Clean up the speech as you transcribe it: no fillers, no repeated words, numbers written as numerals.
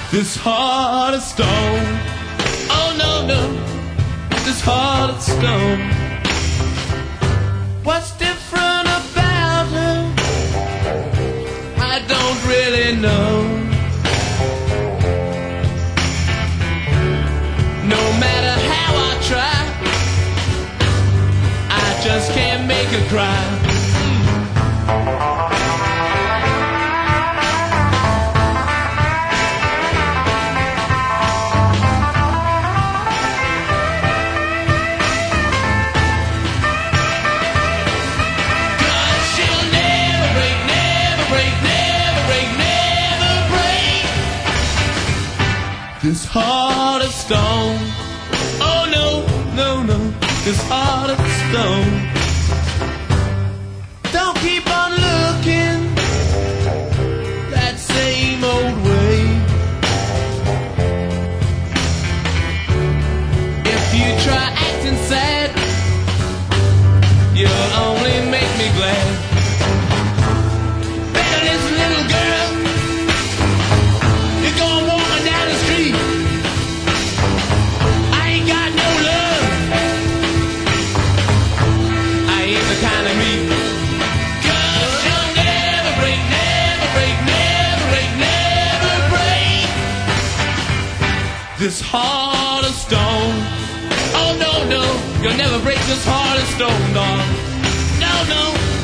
This heart of stone. Oh no, no, this heart of stone. What's different about her? I don't really know. No matter how I try, I just can't make her cry. This heart of stone. Oh no, no, no, this heart of stone. Don't keep on looking that same old way. If you try acting sad, you'll only make me glad. Better listen, little girl, you're gonna walk down the street. I ain't got no love. I ain't the kind of meat. 'Cause you'll never break, never break, never break, never break this heart of stone. Oh no, no, you'll never break this heart of stone, dog. No, no.